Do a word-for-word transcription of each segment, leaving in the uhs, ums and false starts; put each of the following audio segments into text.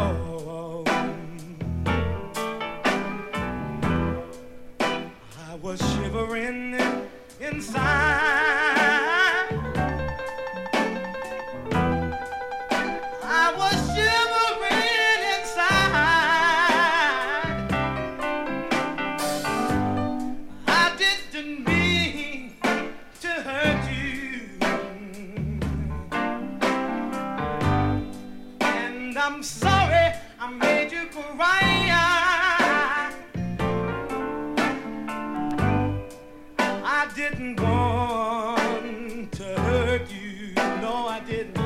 I was shivering inside. I was shivering inside. I didn't mean to hurt you, and I'm sorry I made you cry. I didn't want to hurt you, no I didn't.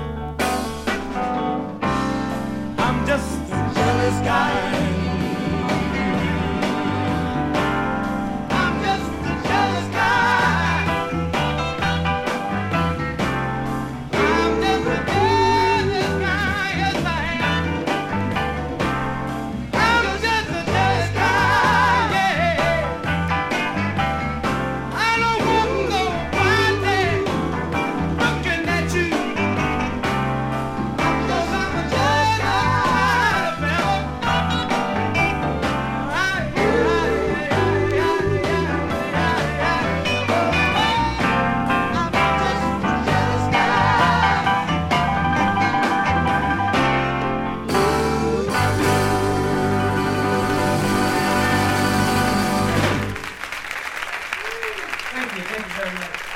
I'm just a jealous guy. I'm just a jealous guy. I'm just a jealous guy, yes I am. I'm just a jealous guy, yeah. I don't want no party looking at you, 'cause I'm a jealous guy, fella. Right, right, yeah, yeah, yeah, yeah, yeah. I'm just a jealous guy. Thank you, thank you very much.